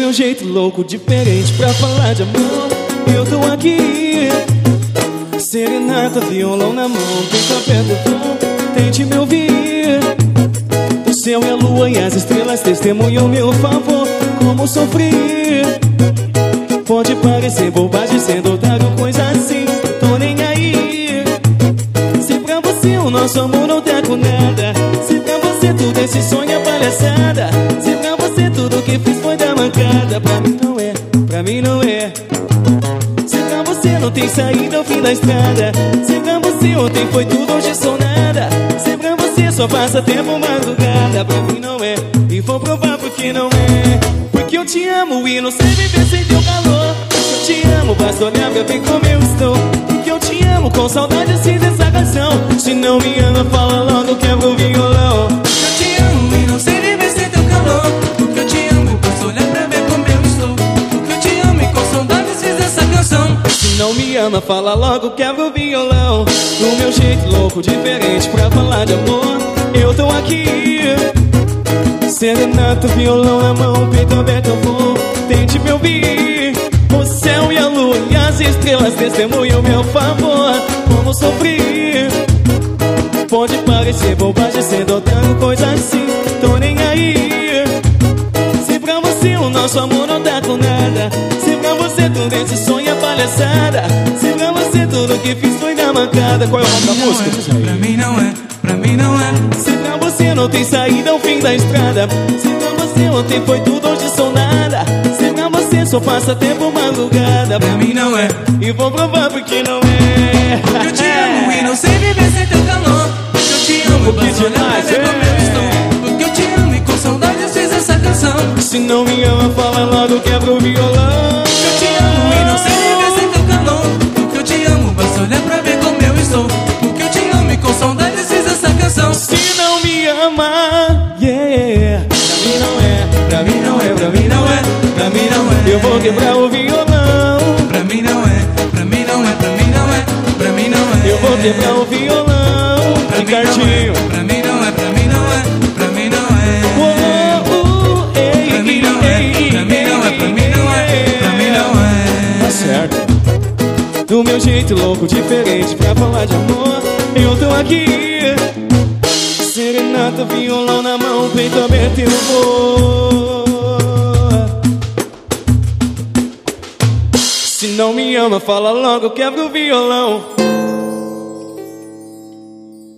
meu jeito louco, diferente pra falar de amor, eu tô aqui. Serenata, violão na mão, peito aberto, tom, tente me ouvir. O céu e a lua e as estrelas testemunham meu favor, como sofri. Pode parecer bobagem, sendo otário, coisa assim, tô nem aí. Se pra você o nosso amor não tá com nada, se pra você tudo esse sonho é palhaçada, se pra você tudo que fiz foi da mancada, pra mim não é, pra mim não é. Se pra você não tem saída ao fim da estrada, se pra você ontem foi tudo, hoje sou nada, se pra você só passa tempo madrugada, pra mim não é, e vou provar porque não é. Porque eu te amo e não sei viver sem teu calor. Eu te amo, basta olhar pra ver como eu estou. Porque eu te amo, com saudade assim dessa canção. Se não me ama, fala logo, quebra o violão. Eu te amo e não sei viver sem teu calor. Porque eu te amo, basta olhar pra ver como eu estou. Porque eu te amo e com saudade fiz essa canção. Se não me ama, fala logo, quebra o violão. Do meu jeito louco, diferente pra falar de amor, eu tô aqui. Serenata, violão na mão, peito aberto eu vou, tente me ouvir. O céu e a lua e as estrelas testemunham meu favor, como sofri. Pode parecer bobagem, sendo otário, coisa assim, tô nem aí. Se pra você o nosso amor não tá com nada, se pra você tudo esse sonho é palhaçada, se pra você tudo que fiz foi da mancada. Qual é o nome da música? Pra mim não é, pra mim não é. Se pra você não tem saída ao fim da estrada, se pra você ontem foi tudo, hoje sou nada, se pra você só passa tempo madrugada, Pra mim não é, e vou provar porque não é. porque eu te amo e não sei viver sem teu calor. Porque eu te amo, basta olhar pra ver como eu estou. Porque eu te amo e com saudade fiz essa canção. Se não me ama, fala logo, quebra o violão. Porque eu te amo e não sei viver sem teu calor. Porque eu te amo, basta olhar pra ver como eu estou. Porque eu te amo e com saudade fiz essa canção. Se não me ama, yeah, pra mim não é, pra mim não é, pra mim não é, Pra mim não é, eu vou quebrar o violão. pra mim não é, pra mim não é, pra mim não é, pra mim não é. Eu vou quebrar o violão, Pra mim não é, Ricardinho. pra mim não é, pra mim não é, pra mim não é. Ei, Pra mim não é, pra mim não é, pra mim não é, pra mim não é. Tá certo. Do meu jeito louco, diferente pra falar de amor, eu tô aqui. Serenata, violão na mão, peito aberto eu vou. Se não me ama, fala logo, quebra o violão.